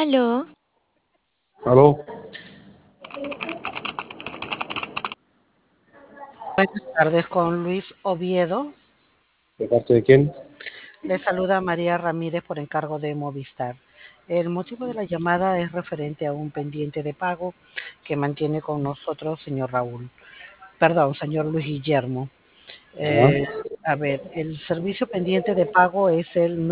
Aló, Aló, Buenas tardes con Luis Oviedo. ¿de parte de quién? Le saluda María Ramírez por encargo de Movistar. El motivo de la llamada es referente a un pendiente de pago que mantiene con nosotros señor Raúl. Perdón, señor Luis Guillermo. Ajá. Eh, a ver, el servicio pendiente de pago es el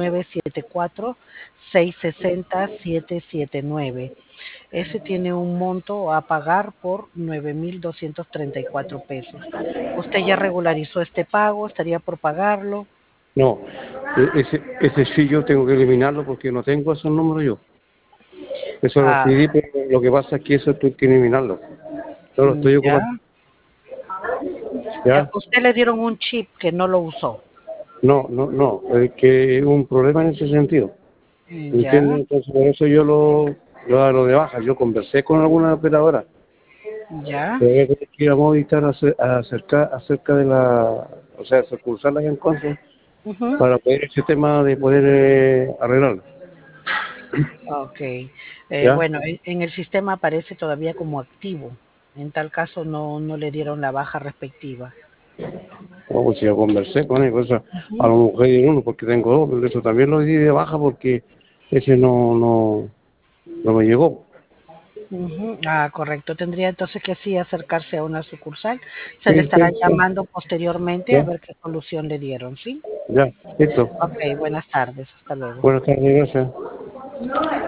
974-660-779. Ese tiene un monto a pagar por 9.234 pesos. ¿Usted ya regularizó este pago? ¿Estaría por pagarlo? No, ese sí yo tengo que eliminarlo porque no tengo esos números yo. Eso lo Ah, pedí, pero lo que pasa es que eso tú tienes que eliminarlo. No lo estoy ya. ocupando. ¿Ya? Usted le dieron un chip que no lo usó. No, es que es un problema en ese sentido. Ya, ¿Entiendes? Entonces por eso yo lo de baja. Yo conversé con alguna operadora. ya. Pero voy a tener que ir a Movistar acerca de o sea, sucursal allá en Conce Ujú. para poder ese tema de poder arreglarlo. Ok. ¿Ya? Bueno, en el sistema aparece todavía como activo. En tal caso no le dieron la baja respectiva. No, pues si yo conversé con él, pues, a Ujú, lo mejor hay uno, porque tengo dos, pero eso también lo di de baja porque ese no me llegó. ujú. Ah, correcto. Tendría entonces que sí acercarse a una sucursal. Se le Sí, estará sí, llamando posteriormente a ya, ver qué solución le dieron, ¿sí? ya, listo. Ok, buenas tardes. Hasta luego. Buenas tardes, gracias.